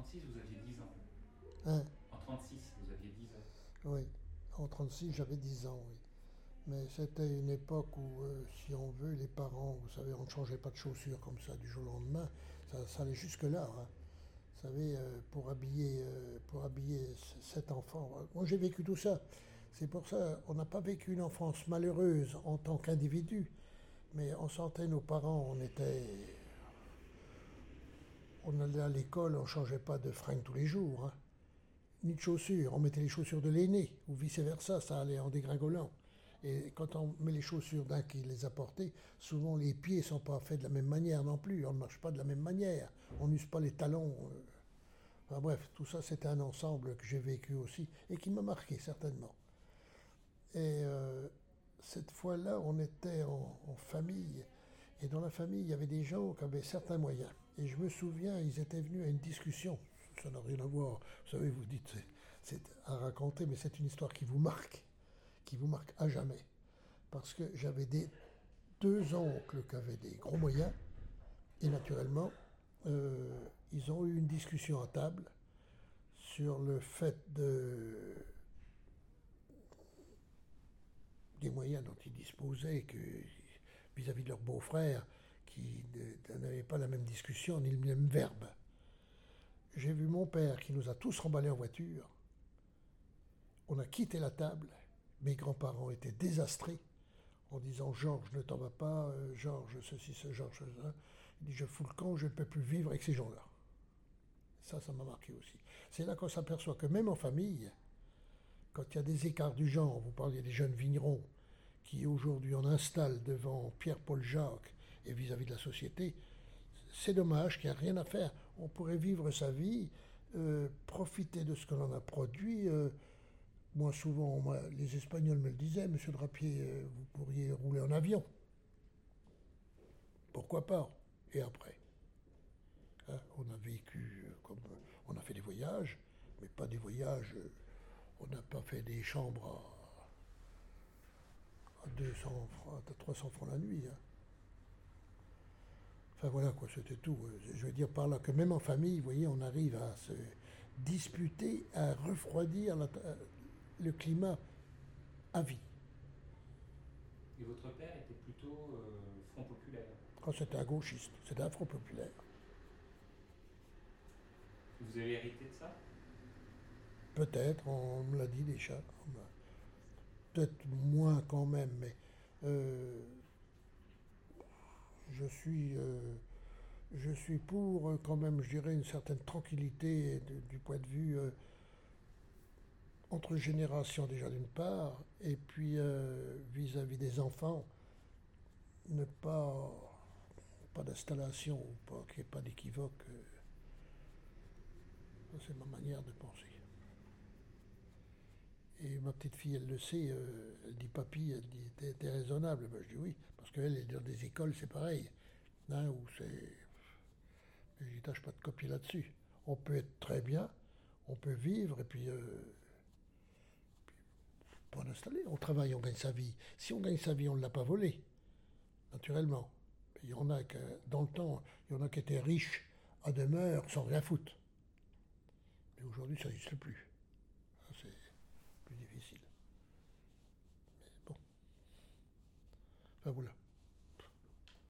36, vous aviez 10 ans. Hein? En 36, vous aviez 10 ans. Oui. En 36, j'avais 10 ans, oui. Mais c'était une époque où, si on veut, les parents, vous savez, on ne changeait pas de chaussures comme ça du jour au lendemain. Ça allait jusque-là, hein. Vous savez, pour habiller cet enfant. Moi, j'ai vécu tout ça. C'est pour ça, on n'a pas vécu une enfance malheureuse en tant qu'individu, mais on sentait nos parents, on allait à l'école, on ne changeait pas de fringues tous les jours, hein, ni de chaussures. On mettait les chaussures de l'aîné, ou vice-versa, ça allait en dégringolant. Et quand on met les chaussures d'un qui les a portées, souvent les pieds ne sont pas faits de la même manière non plus. On ne marche pas de la même manière. On n'use pas les talons. Enfin bref, tout ça, c'était un ensemble que j'ai vécu aussi et qui m'a marqué certainement. Et cette fois-là, on était en famille. Et dans la famille, il y avait des gens qui avaient certains moyens. Et je me souviens, ils étaient venus à une discussion. Ça n'a rien à voir. Vous savez, vous dites, c'est à raconter, mais c'est une histoire qui vous marque à jamais. Parce que j'avais deux oncles qui avaient des gros moyens. Et naturellement, ils ont eu une discussion à table sur le fait des moyens dont ils disposaient vis-à-vis de leurs beaux-frères qui n'avaient pas la même discussion ni le même verbe. J'ai vu mon père qui nous a tous remballés en voiture. On a quitté la table. Mes grands-parents étaient désastrés en disant Georges, ne t'en vas pas, Georges, ceci, ce, Georges, ça. Il dit je fous le camp, je ne peux plus vivre avec ces gens-là. Ça m'a marqué aussi. C'est là qu'on s'aperçoit que même en famille, quand il y a des écarts du genre, vous parliez des jeunes vignerons qui aujourd'hui on installe devant Pierre-Paul Jacques et vis-à-vis de la société, c'est dommage qu'il n'y a rien à faire. On pourrait vivre sa vie, profiter de ce que l'on a produit. Moi, souvent, les Espagnols me le disaient, Monsieur Drapier, vous pourriez rouler en avion. Pourquoi pas? Et après, hein, on a vécu comme. On a fait des voyages, mais pas des voyages. On n'a pas fait des chambres à 200 francs, à 300 francs la nuit, hein. Enfin voilà quoi, c'était tout. Je veux dire par là que même en famille, vous voyez, on arrive à se disputer, à refroidir le climat à vie. Et votre père était plutôt Front Populaire. Quand c'était un gauchiste, c'était un Front Populaire. Vous avez hérité de ça? Peut-être, on me l'a dit déjà. Peut-être moins quand même, mais je suis, euh, je suis pour quand même, je dirais, une certaine tranquillité du point de vue entre générations déjà d'une part, et puis vis-à-vis des enfants, ne pas d'installation, ou pas qu'il n'y ait pas d'équivoque. C'est ma manière de penser. Et ma petite fille, elle le sait, elle dit papy, elle dit t'es raisonnable. Ben, je dis oui, parce qu'elle est dans des écoles, c'est pareil. Hein, où c'est. Je dis tâche pas de copier là-dessus. On peut être très bien, on peut vivre, et puis pas en installer. On travaille, on gagne sa vie. Si on gagne sa vie, on ne l'a pas volée, naturellement. Il y en a que, dans le temps, il y en a qui étaient riches à demeure sans rien foutre. Mais aujourd'hui, ça n'existe plus. C'est plus difficile. Mais bon. Enfin voilà.